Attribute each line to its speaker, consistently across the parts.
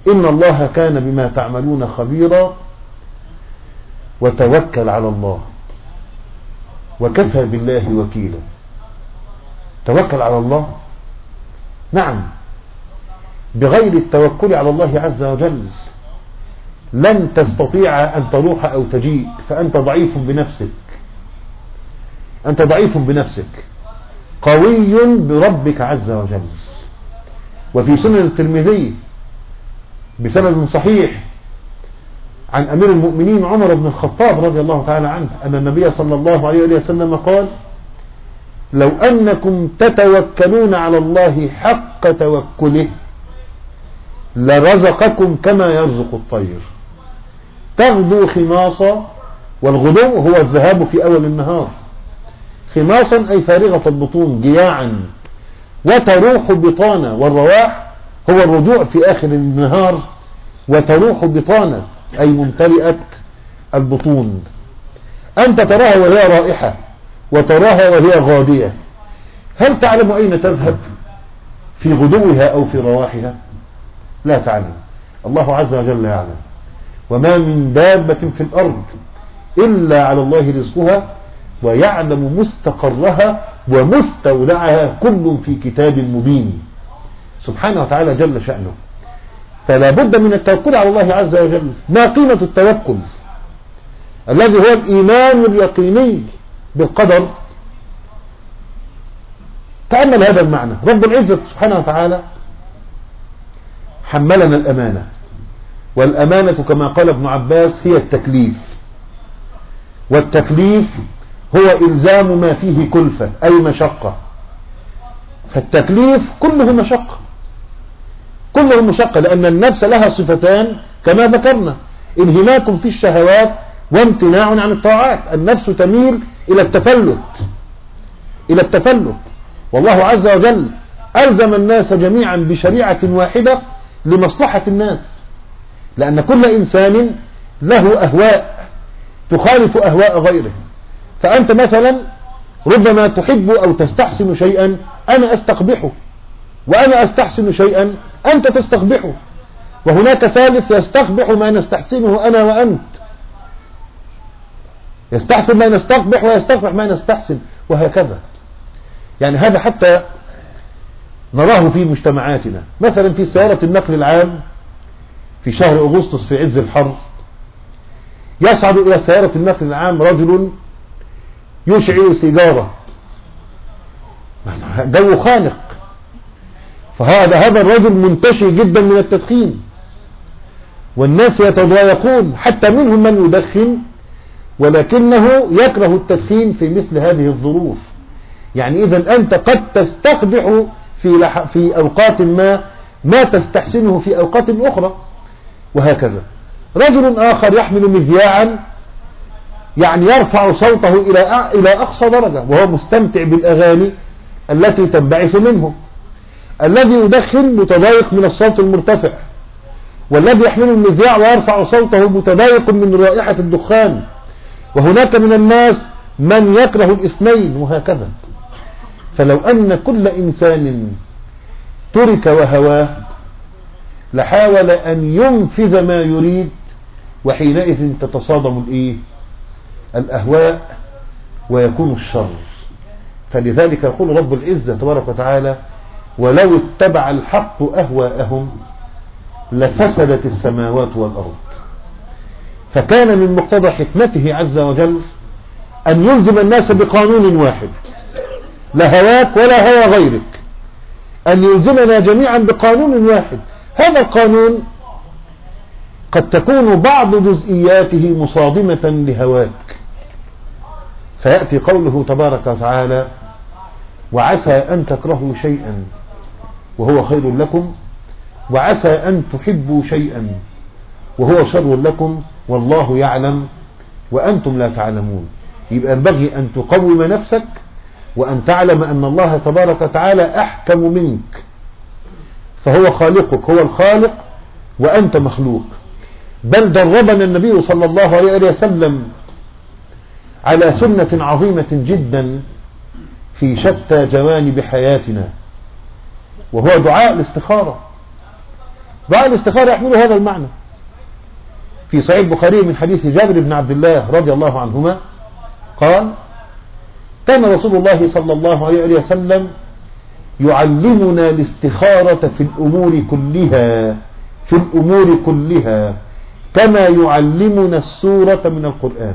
Speaker 1: إن الله كان بما تعملون خبيرا وتوكل على الله وكفى بالله وكيلا. توكل على الله، نعم، بغير التوكل على الله عز وجل لن تستطيع أن تروح أو تجيء، فأنت ضعيف بنفسك، أنت ضعيف بنفسك، قوي بربك عز وجل. وفي سنن الترمذي بسند صحيح عن أمير المؤمنين عمر بن الخطاب رضي الله تعالى عنه أن النبي صلى الله عليه وسلم قال: لو أنكم تتوكلون على الله حق توكله لرزقكم كما يرزق الطير تغدو خماصا، والغدو هو الذهاب في أول النهار، خماصا أي فارغة البطون جياعا، وتروح بطانا، والرواح هو الرجوع في آخر النهار، وتروح بطانا أي ممتلئة البطون. أنت تراها وهي رائحة وتراها وهي غادية، هل تعلم أين تذهب في غدوها أو في رواحها؟ لا تعلم، الله عز وجل يعلم. وما من دابة في الأرض إلا على الله رزقها ويعلم مستقرها ومستودعها كل في كتاب مبين سبحانه وتعالى جل شأنه. فلا بد من التوكل على الله عز وجل. ما قيمة التوكل الذي هو الإيمان اليقيني بالقدر؟ تأمل هذا المعنى. رب العزة سبحانه وتعالى حملنا الأمانة، والأمانة كما قال ابن عباس هي التكليف، والتكليف هو إلزام ما فيه كلفة أي مشقة. فالتكليف كله مشقة، كله مشقة، لأن النفس لها صفتان كما ذكرنا: انهماك في الشهوات وامتناع عن الطاعات. النفس تميل إلى التفلت، إلى التفلت، والله عز وجل ألزم الناس جميعا بشريعة واحدة لمصلحة الناس، لأن كل إنسان له أهواء تخالف أهواء غيره. فأنت مثلا ربما تحب أو تستحسن شيئا أنا أستقبحه، وأنا أستحسن شيئا أنت تستقبحه، وهناك ثالث يستقبح ما نستحسنه أنا وأنت، يستحسن ما نستقبح ويستقبح ما نستحسن، وهكذا. يعني هذا حتى نراه في مجتمعاتنا. مثلا في سيارة النقل العام في شهر أغسطس في عز الحر يصعد إلى سيارة النقل العام رجل يشعل سيجارة، جو خانق، فهذا الرجل منتشي جدا من التدخين، والناس يتضايقون، حتى منهم من يدخن ولكنه يكره التدخين في مثل هذه الظروف. يعني إذن أنت قد تستقبح في أوقات ما تستحسنه في أوقات أخرى، وهكذا. رجل آخر يحمل مذياعا يعني يرفع صوته إلى أقصى درجة وهو مستمتع بالأغاني التي تنبعث منه. الذي يدخن متضايق من الصوت المرتفع، والذي يحمل المذياع ويرفع صوته متضايق من رائحة الدخان، وهناك من الناس من يكره الاثنين، وهكذا. فلو أن كل إنسان ترك وهواه لحاول أن ينفذ ما يريد، وحينئذ تتصادم الأهواء ويكون الشر. فلذلك يقول رب العزة تبارك وتعالى: ولو اتبع الحق أهواءهم لفسدت السماوات والأرض. فكان من مقتضى حكمته عز وجل أن يلزم الناس بقانون واحد، لا هواك ولا هوى غيرك، أن يلزمنا جميعا بقانون واحد. هذا القانون قد تكون بعض جزئياته مصادمة لهواك، فيأتي قوله تبارك وتعالى: وعسى أن تكرهوا شيئا وهو خير لكم، وعسى أن تحبوا شيئا وهو شر لكم، والله يعلم وأنتم لا تعلمون. يبقى ينبغي أن تقوم نفسك وأن تعلم أن الله تبارك وتعالى أحكم منك، فهو خالقك، هو الخالق وأنت مخلوق. بل دربنا النبي صلى الله عليه وسلم على سنة عظيمة جدا في شتى جوانب حياتنا، وهو دعاء الاستخارة. دعاء الاستخارة يحمل هذا المعنى. في صحيح البخاري من حديث جابر بن عبد الله رضي الله عنهما قال: كان رسول الله صلى الله عليه وسلم يعلمنا الاستخارة في الأمور كلها كما يعلمنا السورة من القرآن.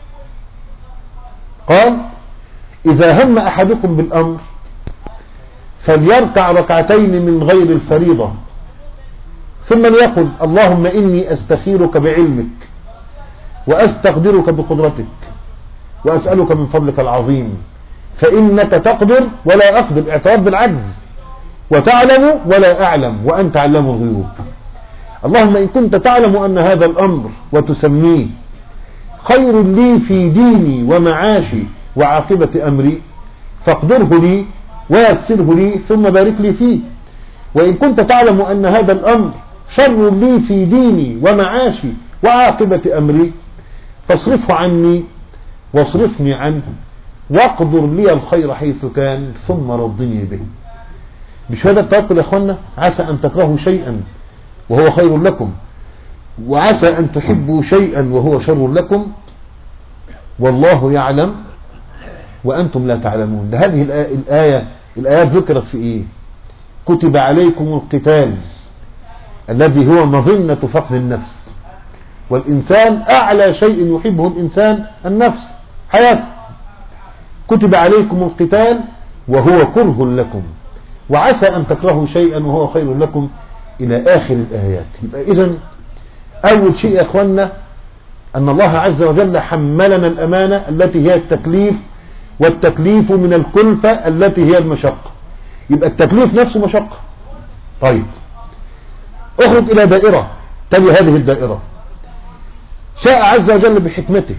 Speaker 1: قال: إذا هم أحدكم بالأمر فليركع ركعتين من غير الفريضة، ثم ليقل: اللهم إني أستخيرك بعلمك وأستقدرك بقدرتك وأسألك من فضلك العظيم، فإنك تقدر ولا أقدر، اعتراف بالعجز، وتعلم ولا أعلم وأنت علام الغيوب. اللهم إن كنت تعلم أن هذا الأمر وتسميه خير لي في ديني ومعاشي وعاقبة أمري فاقدره لي ويسره لي ثم بارك لي فيه، وإن كنت تعلم أن هذا الأمر شر لي في ديني ومعاشي وعاقبة أمري فاصرفه عني واصرفني عنه واقدر لي الخير حيث كان ثم رضني به. بشهادة التوكل يا أخوانا، عسى أن تكرهوا شيئا وهو خير لكم، وعسى أن تحبوا شيئا وهو شر لكم، والله يعلم وأنتم لا تعلمون. هذه الآيات ذكرت في إيه؟ كتب عليكم القتال الذي هو مظنة فقد النفس، والإنسان أعلى شيء يحبه الإنسان النفس حياته. كتب عليكم القتال وهو كره لكم وعسى أن تكرهوا شيئا وهو خير لكم إلى آخر الآيات. يبقى إذن أول شيء يا أخوانا أن الله عز وجل حملنا الأمانة التي هي التكليف، والتكليف من الكلفة التي هي المشقة. يبقى التكليف نفسه مشقة. طيب اخرج إلى دائرة تلي هذه الدائرة. شاء عز وجل بحكمته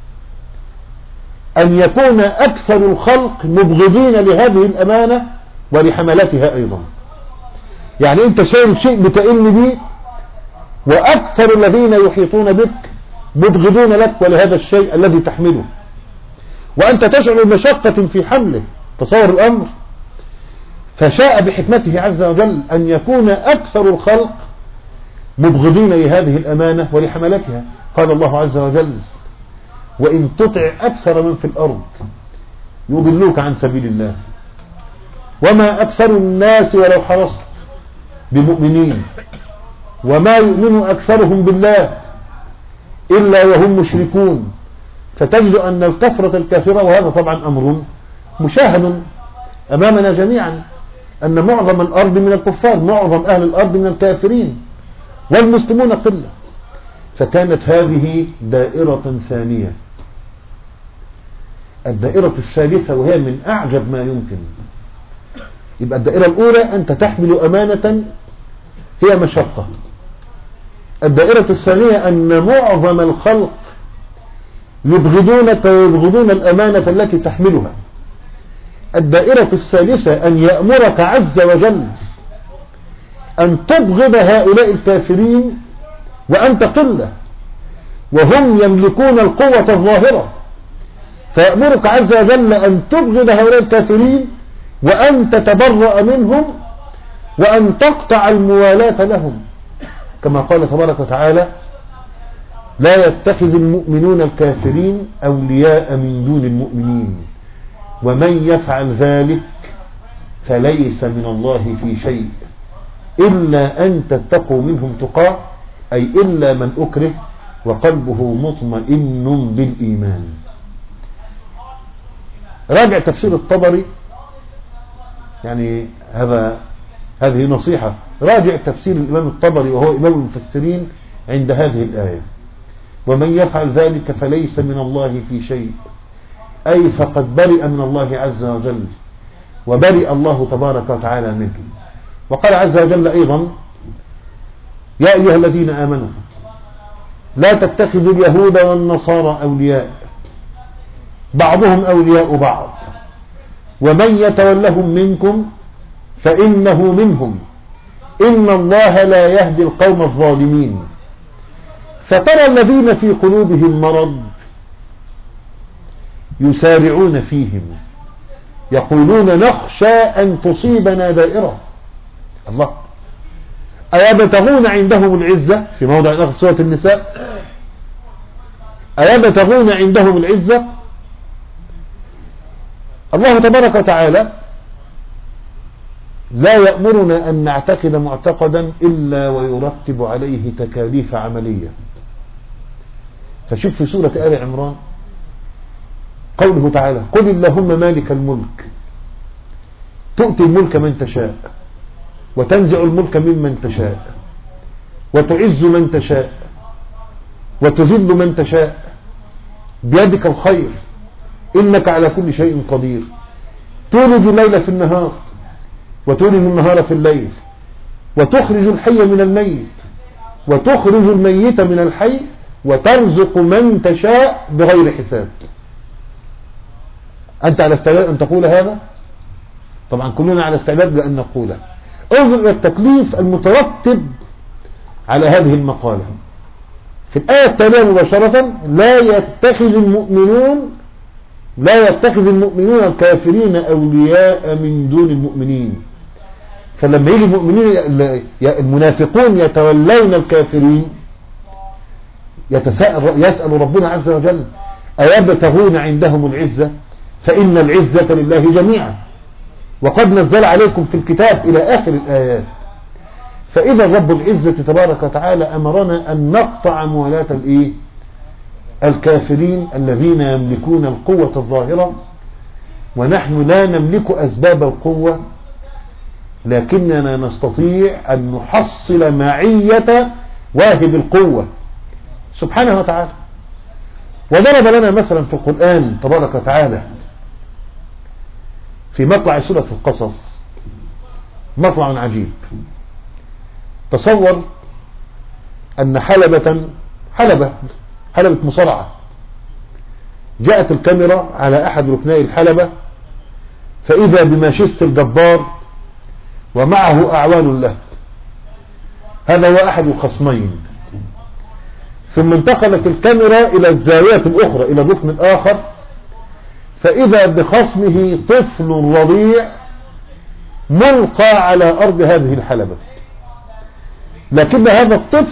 Speaker 1: أن يكون أكثر الخلق مبغضين لهذه الأمانة ولحملتها أيضا. يعني أنت شايل شيء بتئن به، وأكثر الذين يحيطون بك مبغضون لك ولهذا الشيء الذي تحمله، وأنت تشعر بمشقة في حمله. تصور الأمر. فشاء بحكمته عز وجل أن يكون أكثر الخلق مبغضين لهذه الأمانة ولحملتها. قال الله عز وجل: وإن تطع أكثر من في الأرض يضلوك عن سبيل الله وما أكثر الناس ولو حرصت بمؤمنين وما يؤمن أكثرهم بالله إلا وهم مشركون. فتجد أن الكثرة الكافرة، وهذا طبعا أمر مشاهد أمامنا جميعا، أن معظم الأرض من الكفار، معظم أهل الأرض من الكافرين، والمسلمون قلة. فكانت هذه دائرة ثانية. الدائرة الثالثة وهي من أعجب ما يمكن. يبقى الدائرة الأولى أنت تحمل أمانة هي مشقة. الدائرة الثانية أن معظم الخلق يبغضونك ويبغضون الأمانة التي تحملها. الدائرة الثالثة أن يأمرك عز وجل أن تبغض هؤلاء الكافرين وأنت قلة وهم يملكون القوة الظاهرة، فيأمرك عز وجل أن تبغض هؤلاء الكافرين وأن تتبرأ منهم وأن تقطع الموالاة لهم، كما قال تبارك وتعالى: لا يتخذ المؤمنون الكافرين أولياء من دون المؤمنين ومن يفعل ذلك فليس من الله في شيء إلا أن تتقوا منهم تقاه، أي إلا من أكره وقلبه مطمئن بالإيمان. راجع تفسير الطبري، يعني هذه نصيحة، راجع تفسير الإمام الطبري وهو إمام المفسرين عند هذه الآية: ومن يفعل ذلك فليس من الله في شيء، أي فقد برئ من الله عز وجل وبرئ الله تبارك وتعالى منه. وقال عز وجل أيضا: يا أيها الذين آمنوا لا تتخذوا اليهود والنصارى أولياء بعضهم أولياء بعض ومن يتولهم منكم فإنه منهم إن الله لا يهدي القوم الظالمين. فترى الذين في قلوبهم مرض يسارعون فيهم يقولون نخشى أن تصيبنا دائرة. الله، أيبتغون عندهم العزة في موضع آخر سورة النساء، أيبتغون عندهم العزة. الله تبارك وتعالى لا يأمرنا أن نعتقد معتقدا إلا ويرتب عليه تكاليف عملية. فشوف في سورة آل عمران قوله تعالى: قل اللهم مالك الملك تؤتي الملك من تشاء وتنزع الملك ممن تشاء وتعز من تشاء وتذل من تشاء بيدك الخير إنك على كل شيء قدير، تولج الليل في النهار وتولج النهار في الليل وتخرج الحي من الميت وتخرج الميت من الحي وترزق من تشاء بغير حساب. أنت على استعداد أن تقول هذا؟ طبعا كلنا على استعداد لأن نقوله. انظر إلى التكليف المترتب على هذه المقالة في الآية التالية مباشرة: لا يتخذ المؤمنون الكافرين أولياء من دون المؤمنين. فلما يجي المؤمنين المنافقون يتولون الكافرين يسأل ربنا عز وجل: أيبتغون عندهم العزة فإن العزة لله جميعا وقد نزل عليكم في الكتاب إلى آخر الآيات. فإذا رب العزة تبارك وتعالى أمرنا أن نقطع موالاة الكافرين الذين يملكون القوة الظاهرة، ونحن لا نملك أسباب القوة، لكننا نستطيع أن نحصل معية واهب القوة سبحانه وتعالى. وضرب لنا مثلا في القرآن تبارك وتعالى في مطلع سورة القصص مطلع عجيب. تصور أن حلبة مصارعة، جاءت الكاميرا على أحد ركني الحلبة فإذا بماشيست الجبار ومعه أعوان له، هذا هو أحد الخصمين. ثم انتقلت الكاميرا إلى الزاوية الأخرى إلى الركن الآخر فإذا بخصمه طفل رضيع ملقى على أرض هذه الحلبة، لكن هذا الطفل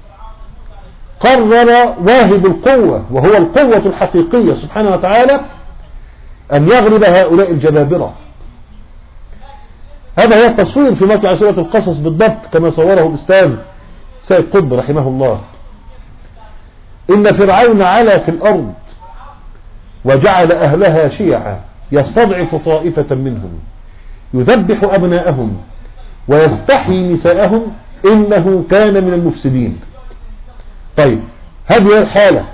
Speaker 1: قرر واهب القوة وهو القوة الحقيقية سبحانه وتعالى أن يغلب هؤلاء الجبابرة. هذا هو التصوير في مطلع سورة القصص بالضبط كما صوره الأستاذ سيد قطب رحمه الله. إن فرعون علا في الأرض وجعل أهلها شيعا يستضعف طائفة منهم يذبح أبناءهم ويستحيي نساءهم إنه كان من المفسدين. طيب هذه الحالة،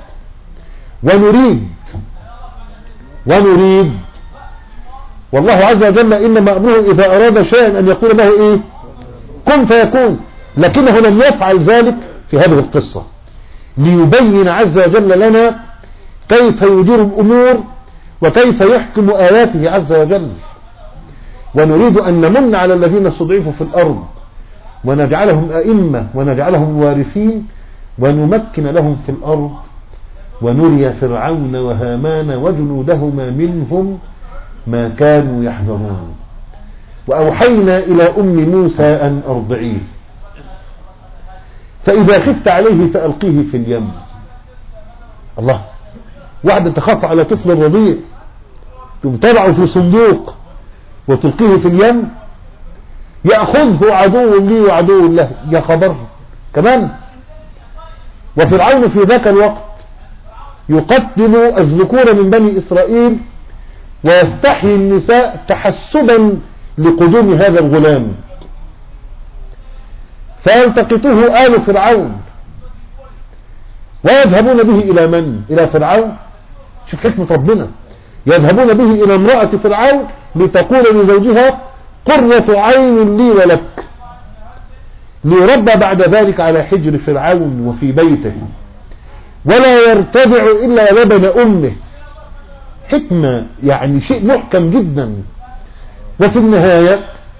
Speaker 1: ونريد والله عز وجل إنما أمره إذا أراد شيئا أن يقول له كن فيكون، لكنه لم يفعل ذلك في هذه القصة ليبين عز وجل لنا كيف يدير الأمور وكيف يحكم آياته عز وجل. ونريد أن نمن على الذين استضعفوا في الأرض ونجعلهم أئمة ونجعلهم وارثين ونمكن لهم في الأرض ونري فرعون وهامان وجنودهما منهم ما كانوا يحذرون. وأوحينا إلى أم موسى أن أرضعيه فإذا خفت عليه فألقيه في اليم. الله، واحدة تخاف على طفل رضيع تبتلعه في صندوق وتلقيه في اليم، يأخذه عدو لي وعدو له، يا خبر كمان. وفرعون في ذاك الوقت يقتل الذكور من بني إسرائيل ويستحيي النساء تحسبا لقدوم هذا الغلام، فيلتقطه آل فرعون ويذهبون به إلى من؟ إلى فرعون. شوف حكمة ربنا، يذهبون به إلى امرأة فرعون لتقول لزوجها قرة عين لي ولك، ليربى بعد ذلك على حجر فرعون وفي بيته ولا يرتدع إلا لبن أمه. حكمة يعني شيء محكم جدا. وفي النهاية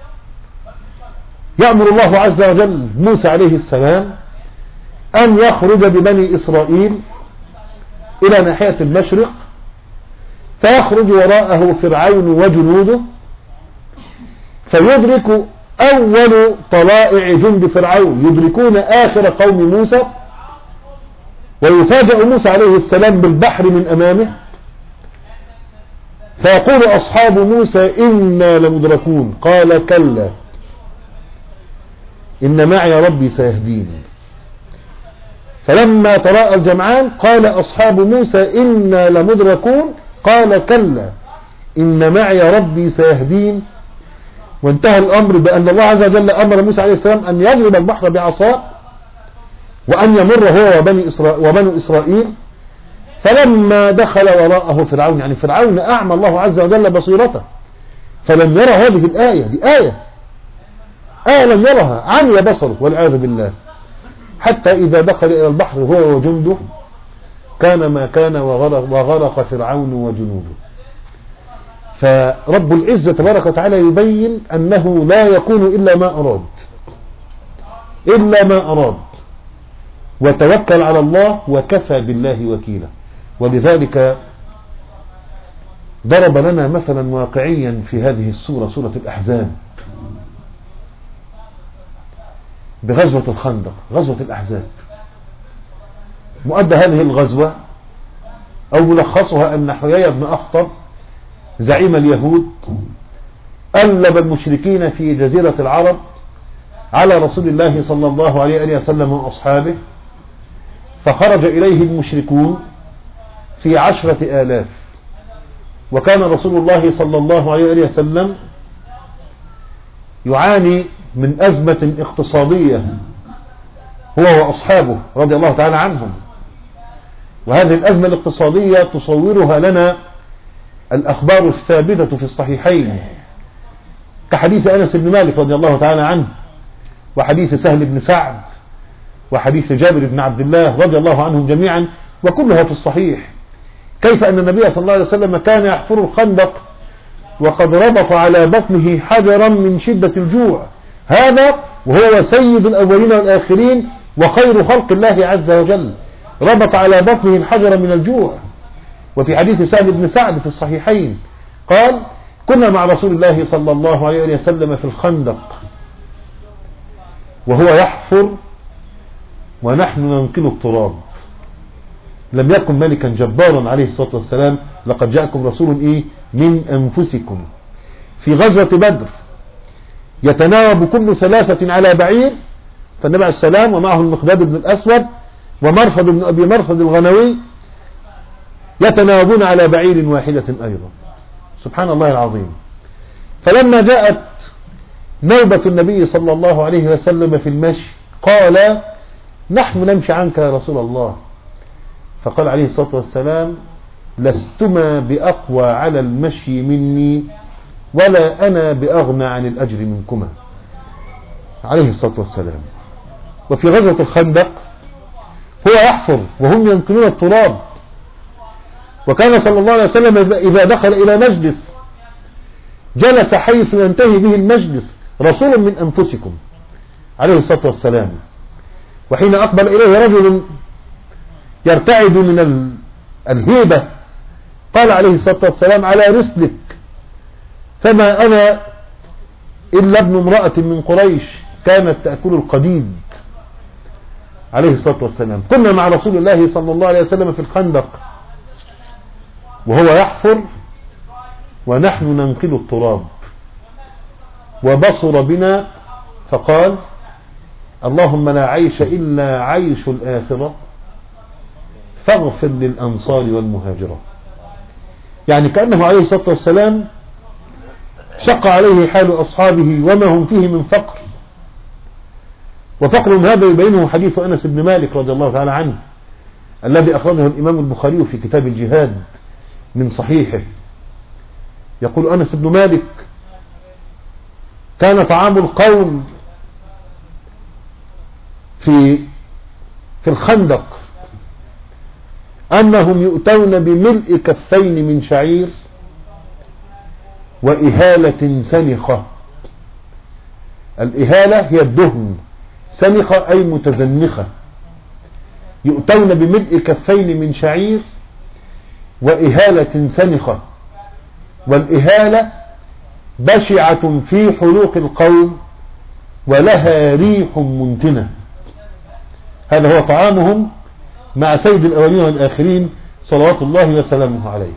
Speaker 1: يأمر الله عز وجل موسى عليه السلام أن يخرج ببني إسرائيل إلى ناحية المشرق، فيخرج وراءه فرعون وجنوده، فيدرك أول طلائع جند فرعون يدركون آخر قوم موسى، ويفاجأ موسى عليه السلام بالبحر من أمامه، فيقول أصحاب موسى إنا لمدركون، قال كلا إن معي ربي سيهدين. فلما تراءى الجمعان قال أصحاب موسى إنا لمدركون، قال كلا إن معي ربي سيهدين. وانتهى الأمر بأن الله عز وجل أمر موسى عليه السلام أن يضرب البحر بعصاه وأن يمر هو وبنو إسرائيل. فلما دخل وراءه فرعون، يعني فرعون أعمى الله عز وجل بصيرته فلم يرى هذه الآية، دي آية لم يرها، عمي بصره والعياذ بالله، حتى إذا دخل إلى البحر هو وجنده كان ما كان وغرق فرعون وجنوده. فرب العزة تبارك وتعالى يبين أنه لا يكون إلا ما أراد، وتوكل على الله وكفى بالله وكيلا. ولذلك ضرب لنا مثلا واقعيا في هذه السورة، سورة الأحزاب، بغزوة الخندق، غزوة الأحزاب. مؤدى هذه الغزوة أو ملخصها أن حيي بن أخطب زعيم اليهود ألب المشركين في جزيرة العرب على رسول الله صلى الله عليه وسلم وأصحابه، فخرج إليه المشركون في 10,000. وكان رسول الله صلى الله عليه وسلم يعاني من أزمة اقتصادية هو وأصحابه رضي الله تعالى عنهم. وهذه الأزمة الاقتصادية تصورها لنا الأخبار الثابتة في الصحيحين، كحديث أنس بن مالك رضي الله تعالى عنه، وحديث سهل بن سعد، وحديث جابر بن عبد الله رضي الله عنهم جميعا، وكلها في الصحيح، كيف أن النبي صلى الله عليه وسلم كان يحفر الخندق وقد ربط على بطنه حجرا من شدة الجوع، هذا وهو سيد الأولين والآخرين وخير خلق الله عز وجل، ربط على بطنه الحجر من الجوع. وفي حديث سهل بن سعد في الصحيحين قال كنا مع رسول الله صلى الله عليه وسلم في الخندق وهو يحفر ونحن ننقل التراب، لم يكن ملكا جبارا عليه الصلاة والسلام، لقد جاءكم رسول من أنفسكم. في غزوة بدر يتناوب كل 3 على بعير، فالنبي عليه السلام ومعه المقداد بن الأسود ومرفد بن أبي مرفد الغنوي يتناوبون على بعير واحدة أيضا، سبحان الله العظيم. فلما جاءت نوبة النبي صلى الله عليه وسلم في المشي قال نحن نمشي عنك يا رسول الله، فقال عليه الصلاة والسلام لستما بأقوى على المشي مني ولا أنا بأغنى عن الأجر منكما، عليه الصلاة والسلام. وفي غزوة الخندق هو يحفر وهم ينقلون التراب، وكان صلى الله عليه وسلم إذا دخل إلى مجلس جلس حيث ينتهي به المجلس، رسول من أنفسكم عليه الصلاة والسلام. وحين أقبل إليه رجل يرتعد من الهيبة قال عليه الصلاة والسلام على رسلك، فما أنا إلا ابن امرأة من قريش كانت تأكل القديد، عليه الصلاة والسلام. كنا مع رسول الله صلى الله عليه وسلم في الخندق وهو يحفر ونحن ننقل التراب، وبصر بنا فقال اللهم لا عيش إلا عيش الآخرة فاغفر للأنصار والمهاجرة. يعني كأنه عليه الصلاة والسلام شق عليه حال أصحابه وما هم فيه من فقر، وفقر هذا يبينه حديث أنس بن مالك رضي الله تعالى عنه الذي أخرجه الإمام البخاري في كتاب الجهاد من صحيحه. يقول أنس بن مالك كان طعام القوم في الخندق أنهم يؤتون بملء كفين من شعير وإهالة سنخة. الإهالة هي الدهن، سنخة أي متزنخة. يؤتون بملء كفين من شعير وإهالة سنخة، والإهالة بشعة في حلوق القوم ولها ريح منتنة. هذا هو طعامهم مع سيد الأولين والآخرين صلوات الله وسلامه عليه.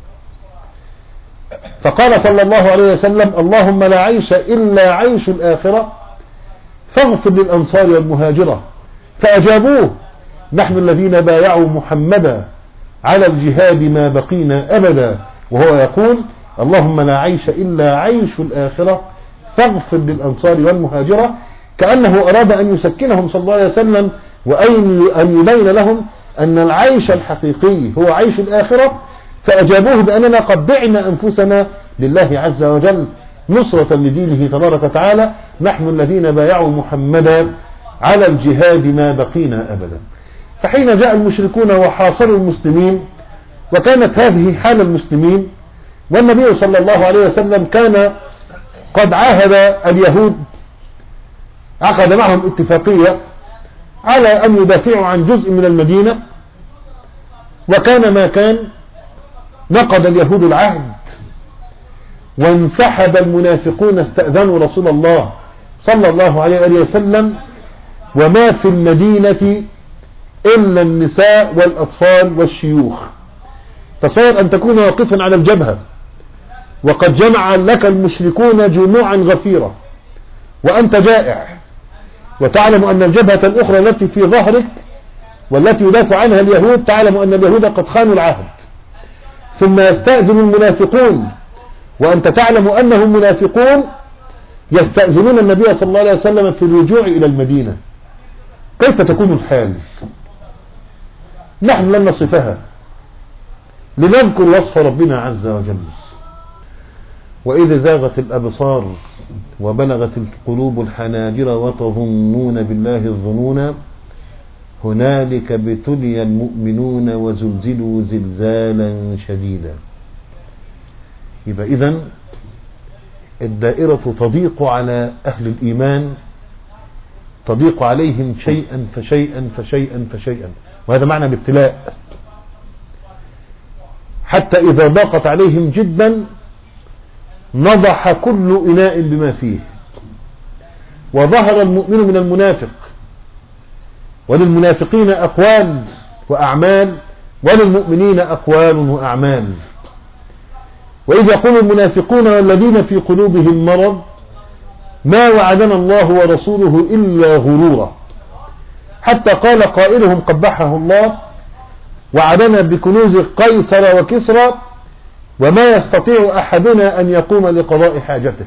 Speaker 1: فقال صلى الله عليه وسلم: اللهم لا عيش إلا عيش الآخرة فاغفر للأنصار والمهاجرة. فأجابوه: نحن الذين بايعوا محمدا على الجهاد ما بقينا أبدا. وهو يقول: اللهم لا عيش إلا عيش الآخرة فاغفر للأنصار والمهاجرة، كأنه أراد أن يسكنهم صلى الله عليه وسلم وأن يبين لهم أن العيش الحقيقي هو عيش الآخرة. فأجابوه بأننا قد بعنا أنفسنا لله عز وجل نصرة لدينه تبارك وتعالى، نحن الذين بايعوا محمدا على الجهاد ما بقينا أبدا. فحين جاء المشركون وحاصروا المسلمين وكانت هذه حال المسلمين، والنبي صلى الله عليه وسلم كان قد عاهد اليهود، عقد معهم اتفاقية على أن يدافعوا عن جزء من المدينة، وكان ما كان نقض اليهود العهد وانسحب المنافقون استأذنوا رسول الله صلى الله عليه وسلم، وما في المدينة إلا النساء والأطفال والشيوخ. تصور أن تكون واقفا على الجبهة وقد جمع لك المشركون جموعا غفيرة وأنت جائع، وتعلم أن الجبهة الأخرى التي في ظهرك والتي يدافع عنها اليهود تعلم أن اليهود قد خانوا العهد، ثم يستأذن المنافقون وأنت تعلم أنهم منافقون يستأذنون النبي صلى الله عليه وسلم في الرجوع إلى المدينة. كيف تكون الحال؟ نحن لن نصفها، لنذكر وصف ربنا عز وجل: وإذ زاغت الأبصار وبلغت القلوب الحناجر وتظنون بالله الظنون هنالك ابتلي المؤمنون وزلزلوا زلزالا شديدا. يبقى إذن الدائرة تضيق على أهل الإيمان، تضيق عليهم شيئا فشيئا فشيئا فشيئا، وهذا معنى الابتلاء، حتى إذا ضاقت عليهم جدا نضح كل إناء بما فيه، وظهر المؤمن من المنافق، وللمنافقين أقوال وأعمال وللمؤمنين أقوال وأعمال. وإذ يقول المنافقون والذين في قلوبهم مرض ما وعدنا الله ورسوله إلا غرورا، حتى قال قائلهم قبحه الله: وعدنا بكنوز قيصر وكسرى وما يستطيع أحدنا أن يقوم لقضاء حاجته.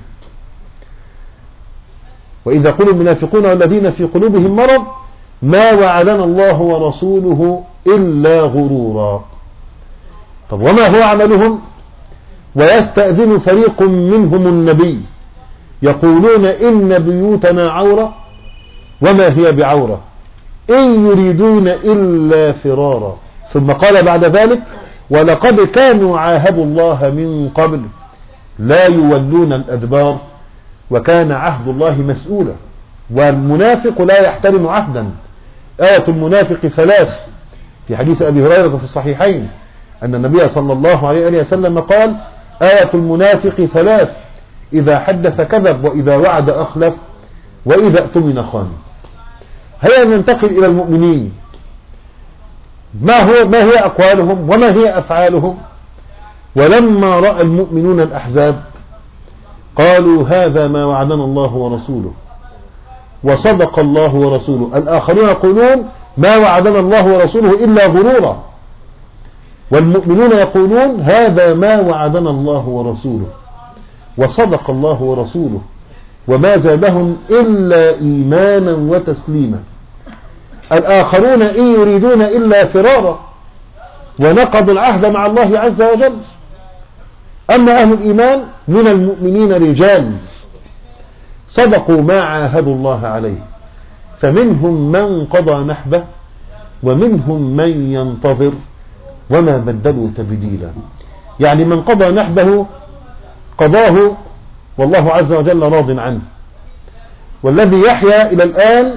Speaker 1: وإذا يقول المنافقون والذين في قلوبهم مرض ما وعدنا الله ورسوله إلا غرورا. طب وما هو عملهم؟ ويستأذن فريق منهم النبي يقولون إن بيوتنا عورة وما هي بعورة إن يريدون إلا فرارا. ثم قال بعد ذلك: ولقد كانوا عاهدوا الله من قبل لا يولون الأدبار وكان عهد الله مسؤولا. والمنافق لا يحترم عهدا. آية المنافق ثلاث، في حديث أبي هريرة في الصحيحين أن النبي صلى الله عليه وسلم قال: آية المنافق ثلاث: إذا حدث كذب وإذا وعد أخلف وإذا اؤتمن خان. هيا ننتقل إلى المؤمنين. ما هي أقوالهم وما هي أفعالهم؟ ولما رأى المؤمنون الأحزاب قالوا هذا ما وعدنا الله ورسوله وصدق الله ورسوله. الآخرون يقولون ما وعدنا الله ورسوله إلا غرورا، والمؤمنون يقولون هذا ما وعدنا الله ورسوله وصدق الله ورسوله وما زادهم إلا إيمانا وتسليما. الآخرون إن يريدون إلا فرارا ونقضوا العهد مع الله عز وجل. أما أهل الإيمان من المؤمنين رجال صدقوا ما عاهدوا الله عليه، فمنهم من قضى نحبه ومنهم من ينتظر وما بدلوا تبديلا. يعني من قضى نحبه قضاه والله عز وجل راض عنه، والذي يحيا إلى الآن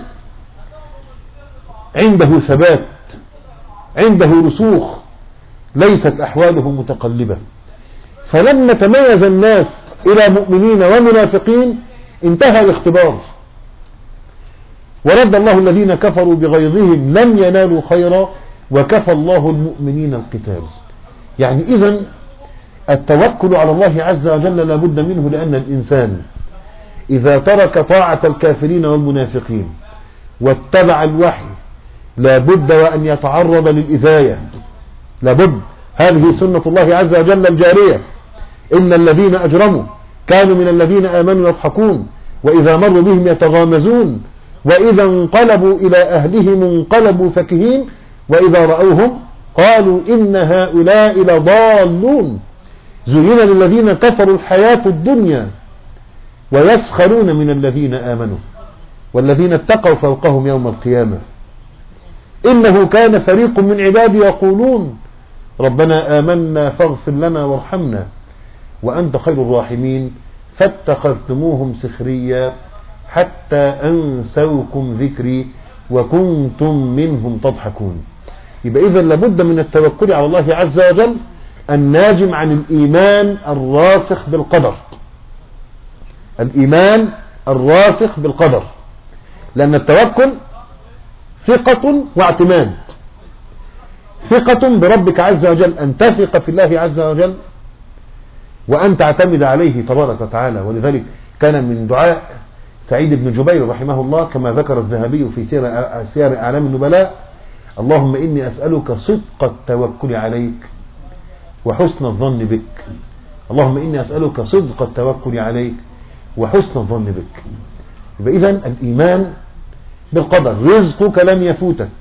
Speaker 1: عنده ثبات، عنده رسوخ، ليست أحواله متقلبة. فلما تميز الناس إلى مؤمنين ومنافقين انتهى الاختبار. ورد الله الذين كفروا بغيظهم لم ينالوا خيرا وكفى الله المؤمنين القتال. يعني إذن التوكل على الله عز وجل لا بد منه، لأن الإنسان إذا ترك طاعة الكافرين والمنافقين واتبع الوحي لا بد وأن يتعرض للإذاية، لا بد. هذه سنة الله عز وجل الجارية. إن الذين أجرموا كانوا من الذين آمنوا يضحكون وإذا مروا بهم يتغامزون وإذا انقلبوا إلى أهلهم انقلبوا فكهين وإذا رأوهم قالوا إن هؤلاء لضالون زين للذين كفروا الحياة الدنيا ويسخرون من الذين آمنوا والذين اتقوا فوقهم يوم القيامة إنه كان فريق من عبادي يقولون ربنا آمنا فاغفر لنا وارحمنا وأنت خير الراحمين فاتخذتموهم سخريا حتى أنسوكم ذكري وكنتم منهم تضحكون. يبقى إذن لابد من التوكل على الله عز وجل الناجم عن الإيمان الراسخ بالقدر، الإيمان الراسخ بالقدر، لأن التوكل ثقة واعتماد. ثقة بربك عز وجل، أن تثق في الله عز وجل وأن تعتمد عليه تبارك وتعالى. ولذلك كان من دعاء سعيد بن جبير رحمه الله كما ذكر الذهبي في سير أعلام النبلاء: اللهم إني أسألك صدق التوكل عليك وحسن الظن بك. اللهم إني أسألك صدق التوكل عليك وحسن الظن بك. يبقى إذن الإيمان بالقدر، رزقك لن يفوتك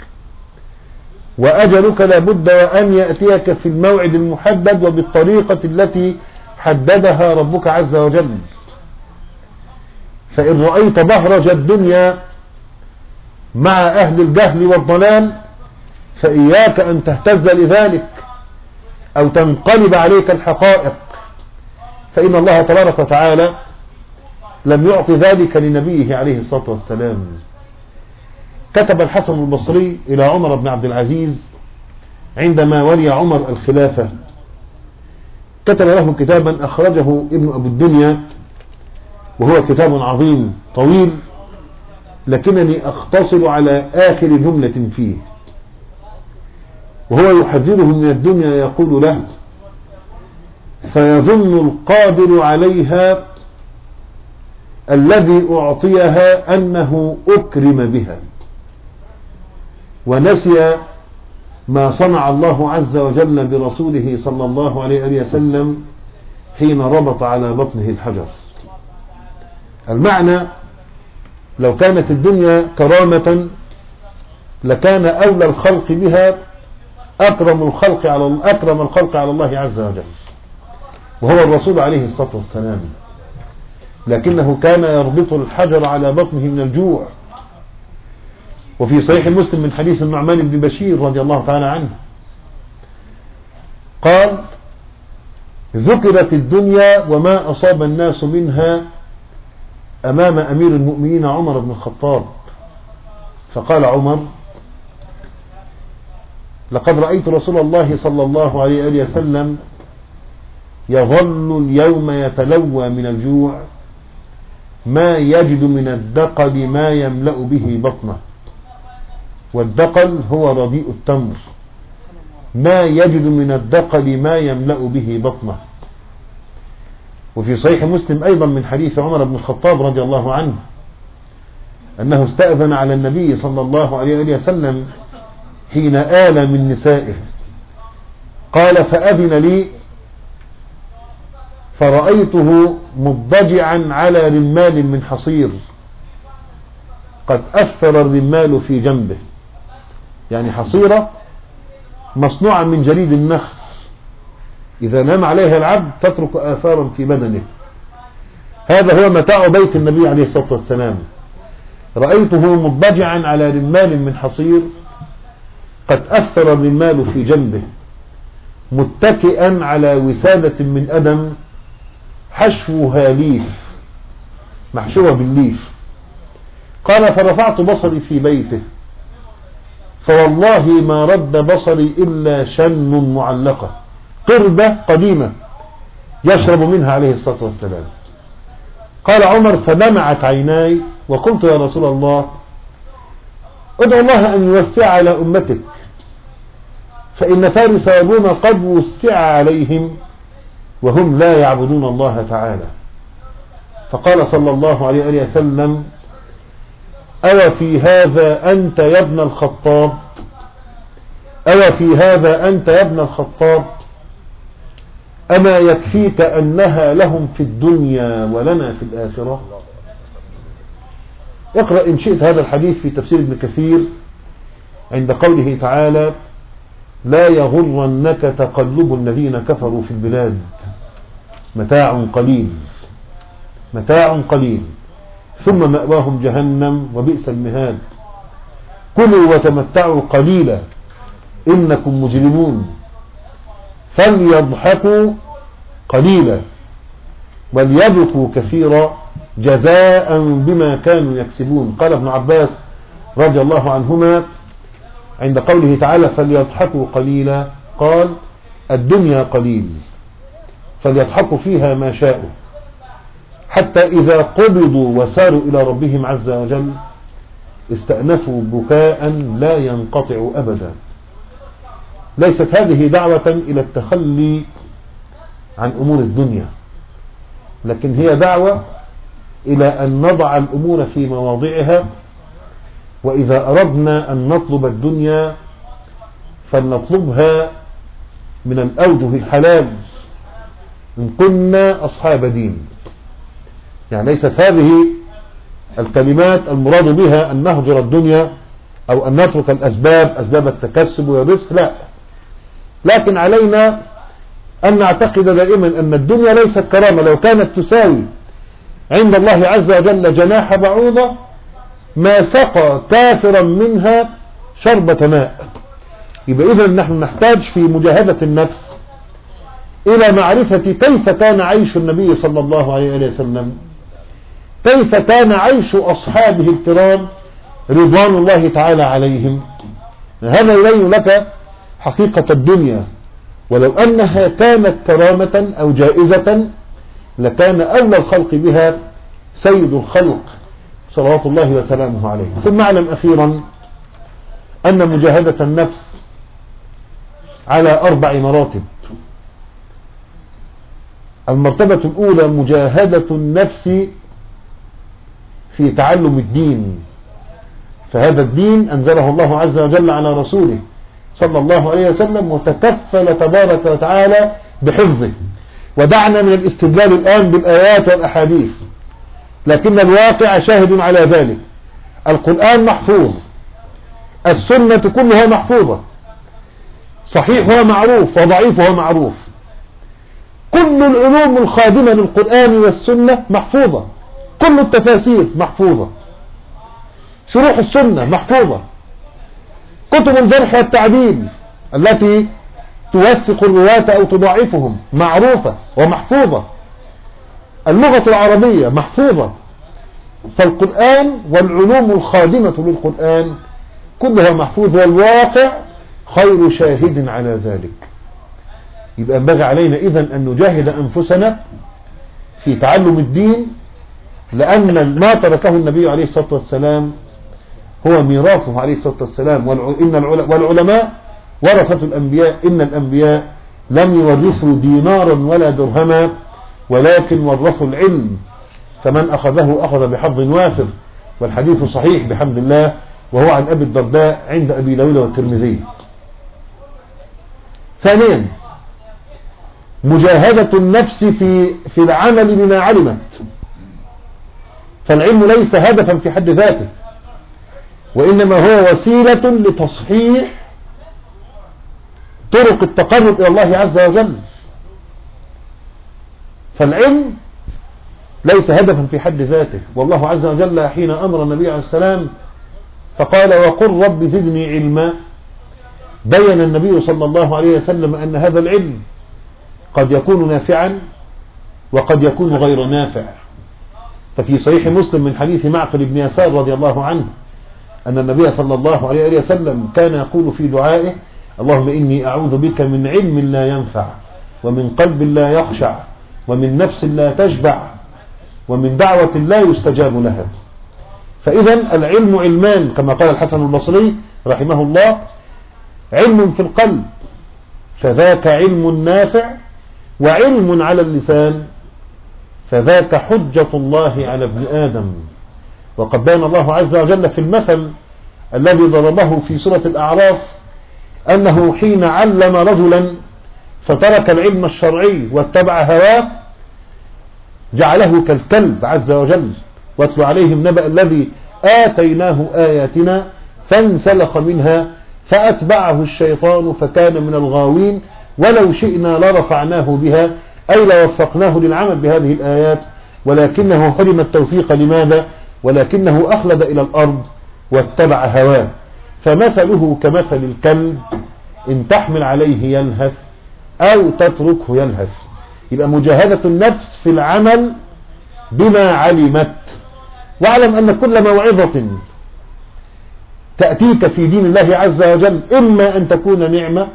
Speaker 1: وأجلك لابد وأن يأتيك في الموعد المحدد وبالطريقة التي حددها ربك عز وجل. فإن رأيت بهرج الدنيا مع أهل الجهل والضلال فإياك أن تهتز لذلك أو تنقلب عليك الحقائق، فإن الله تبارك وتعالى لم يعطي ذلك لنبيه عليه الصلاة والسلام. كتب الحسن البصري إلى عمر بن عبد العزيز عندما ولي عمر الخلافة، كتب له كتابا أخرجه ابن أبو الدنيا وهو كتاب عظيم طويل، لكنني أختصر على آخر جملة فيه، وهو يحذره من الدنيا يقول له: فيظن القادر عليها الذي أعطيها أنه أكرم بها ونسي ما صنع الله عز وجل برسوله صلى الله عليه وسلم حين ربط على بطنه الحجر. المعنى: لو كانت الدنيا كرامة لكان أولى الخلق بها أكرم الخلق على الله عز وجل، وهو الرسول عليه الصلاة والسلام، لكنه كان يربط الحجر على بطنه من الجوع. وفي صحيح مسلم من حديث النعمان بن بشير رضي الله تعالى عنه قال: ذكرت الدنيا وما أصاب الناس منها أمام أمير المؤمنين عمر بن الخطاب، فقال عمر: لقد رأيت رسول الله صلى الله عليه وسلم يظل اليوم يتلوى من الجوع ما يجد من الدقل ما يملأ به بطنه، والدقل هو رديء التمر، ما يجد من الدقل ما يملأ به بطنه. وفي صحيح مسلم أيضا من حديث عمر بن الخطاب رضي الله عنه أنه استأذن على النبي صلى الله عليه وسلم حين آل من نسائه، قال: فأذن لي فرأيته مضجعا على رمال من حصير قد أثر الرمال في جنبه، يعني حصيرة مصنوعة من جليد النخل إذا نام عليها العبد تترك آثارا في بدنه. هذا هو متاع بيت النبي عليه الصلاة والسلام. رأيته مضجعا على رمال من حصير قد أثر الرمال في جنبه متكئا على وسادة من أدم حشوها ليف، محشوة بالليف. قال: فرفعت بصري في بيته فوالله ما رد بصري إلا شن معلقة، قربة قديمة يشرب منها عليه الصلاة والسلام. قال عمر: فدمعت عيناي وقلت: يا رسول الله ادعو الله أن يوسع على أمتك، فإن فارس والروم قد وسع عليهم وهم لا يعبدون الله تعالى. فقال صلى الله عليه وسلم: أو في هذا أنت يا ابن الخطاب، أو في هذا أنت يا ابن الخطاب، أما يكفيك أنها لهم في الدنيا ولنا في الآخرة. اقرأ إن شئت هذا الحديث في تفسير ابن كثير عند قوله تعالى: لا يغرنك تقلب الذين كفروا في البلاد متاع قليل متاع قليل ثم مأواهم جهنم وبئس المهاد. كلوا وتمتعوا قليلا إنكم مجرمون فليضحكوا قليلا وليبكوا كثيرا جزاء بما كانوا يكسبون. قال ابن عباس رضي الله عنهما عند قوله تعالى: فليضحكوا قليلا، قال: الدنيا قليل فليضحكوا فيها ما شاءوا، حتى إذا قبضوا وساروا إلى ربهم عز وجل استأنفوا بكاء لا ينقطع أبدا. ليست هذه دعوة إلى التخلي عن أمور الدنيا، لكن هي دعوة إلى أن نضع الأمور في مواضعها، وإذا أردنا أن نطلب الدنيا فلنطلبها من الأوجه الحلال إن كنا أصحاب دين. يعني ليست هذه الكلمات المراد بها أن نهجر الدنيا أو أن نترك الأسباب، أسباب التكسب والرزق، لا، لكن علينا أن نعتقد دائما أن الدنيا ليست كرامة. لو كانت تساوي عند الله عز وجل جناح بعوضة ما سقى كافرا منها شربة ماء. يبقى إذن نحن نحتاج في مجاهدة النفس إلى معرفة كيف كان عيش النبي صلى الله عليه وسلم، كيف كان عيش أصحابه الكرام رضوان الله تعالى عليهم. هذا يبين لك حقيقة الدنيا، ولو أنها كانت كرامة أو جائزة لكان أولى الخلق بها سيد الخلق صلوات الله وسلامه عليه. ثم اعلم أخيرا أن مجاهدة النفس على 4 مراتب. المرتبة الأولى مجاهدة النفس في تعلم الدين، فهذا الدين أنزله الله عز وجل على رسوله صلى الله عليه وسلم وتكفل تبارك وتعالى بحفظه. ودعنا من الاستدلال الآن بالآيات والأحاديث، لكن الواقع شاهد على ذلك. القرآن محفوظ، السنة كلها محفوظة، صحيحها معروف وضعيفها معروف، كل العلوم الخادمة للقرآن والسنة محفوظة، كل التفاسير محفوظة، شروح السنة محفوظة، كتب الجرح والتعديل التي توثق الرواة أو تضاعفهم معروفة ومحفوظة، اللغة العربية محفوظة. فالقرآن والعلوم الخادمة للقرآن كلها محفوظة، والواقع خير شاهد على ذلك. يبقى ينبغي علينا إذن أن نجاهد أنفسنا في تعلم الدين، لأن ما تركه النبي عليه الصلاة والسلام هو ميراثه عليه الصلاة والسلام. والعلماء ورثة الأنبياء، إن الأنبياء لم يورثوا دينارا ولا درهما ولكن ورثوا العلم، فمن أخذه أخذ بحظ وافر، والحديث صحيح بحمد الله، وهو عن أبي الدرداء عند أبي داود والترمذي. ثانيا مجاهدة النفس في العمل بما علمت، فالعلم ليس هدفا في حد ذاته، وإنما هو وسيلة لتصحيح طرق التقرب إلى الله عز وجل. فالعلم ليس هدفا في حد ذاته، والله عز وجل حين أمر النبي عليه السلام فقال: وقل رب زدني علما، بين النبي صلى الله عليه وسلم أن هذا العلم قد يكون نافعا وقد يكون غير نافع. ففي صحيح مسلم من حديث معقل بن يسار رضي الله عنه أن النبي صلى الله عليه وسلم كان يقول في دعائه: اللهم إني أعوذ بك من علم لا ينفع، ومن قلب لا يخشع، ومن نفس لا تشبع، ومن دعوة لا يستجاب لها. فإذا العلم علمان كما قال الحسن البصري رحمه الله: علم في القلب فذاك علم نافع، وعلم على اللسان فذاك حجة الله على ابن آدم. وقد بين الله عز وجل في المثل الذي ضربه في سورة الأعراف أنه حين علم رجلا فترك العلم الشرعي واتبع هواه جعله كالكلب عز وجل. واتل عليهم نبأ الذي آتيناه آياتنا فانسلخ منها فأتبعه الشيطان فكان من الغاوين ولو شئنا لرفعناه بها أي لوفقناه للعمل بهذه الآيات ولكنه حرم التوفيق. لماذا؟ ولكنه أخلد إلى الأرض واتبع هواه. فمثله كمثل الكلب إن تحمل عليه يلهث أو تتركه يلهث. يبقى مجاهدة النفس في العمل بما علمت. واعلم أن كل موعظة تأتيك في دين الله عز وجل إما أن تكون نعمة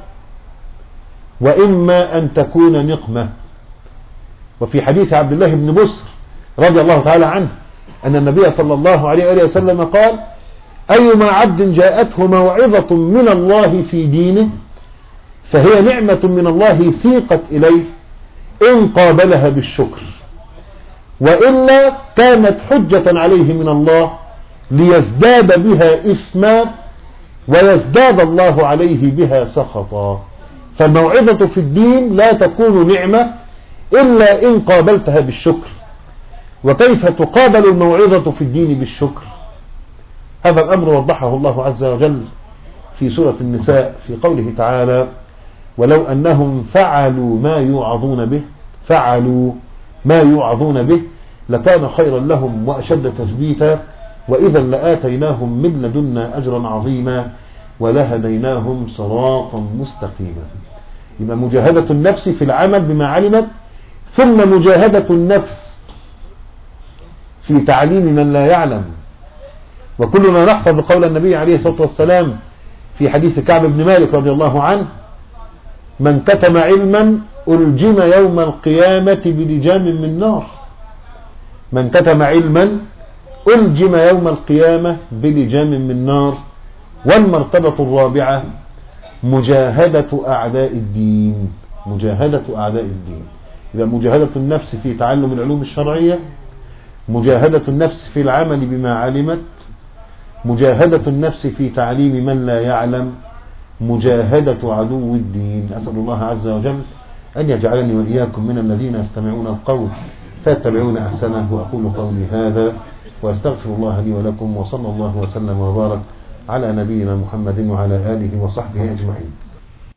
Speaker 1: وإما أن تكون نقمة. وفي حديث عبد الله بن بصر رضي الله تعالى عنه أن النبي صلى الله عليه وآله وسلم قال: أيما عبد جاءته موعظة من الله في دينه فهي نعمة من الله سيقت إليه إن قابلها بالشكر، وإلا كانت حجة عليه من الله ليزداد بها إثما ويزداد الله عليه بها سخطا. فالموعظة في الدين لا تكون نعمة إلا إن قابلتها بالشكر. وكيف تقابل الموعظة في الدين بالشكر؟ هذا الأمر وضحه الله عز وجل في سورة النساء في قوله تعالى: ولو أنهم فعلوا ما يوعظون به لكان خيرا لهم وأشد تثبيتا وإذا لآتيناهم من لدنا أجرا عظيما ولهديناهم صراطا مستقيما. يبقى مجاهدة النفس في العمل بما علمت، ثم مجاهدة النفس في تعليم من لا يعلم. وكلنا نحفظ قول النبي عليه الصلاة والسلام في حديث كعب بن مالك رضي الله عنه: من كتم علما ألجم يوم القيامة بلجام من نار. من كتم علما ألجم يوم القيامة بلجام من نار. والمرتبة الرابعة مجاهدة أعداء الدين. إذا مجاهدة النفس في تعلم العلوم الشرعية، مجاهدة النفس في العمل بما علمت، مجاهدة النفس في تعليم من لا يعلم، مجاهدة عدو الدين. أسأل الله عز وجل أن يجعلني وإياكم من الذين يستمعون القول فيتبعون أحسنه. وأقول قولي هذا وأستغفر الله لي ولكم، وصلى الله وسلم وبارك على نبينا محمد وعلى آله وصحبه أجمعين.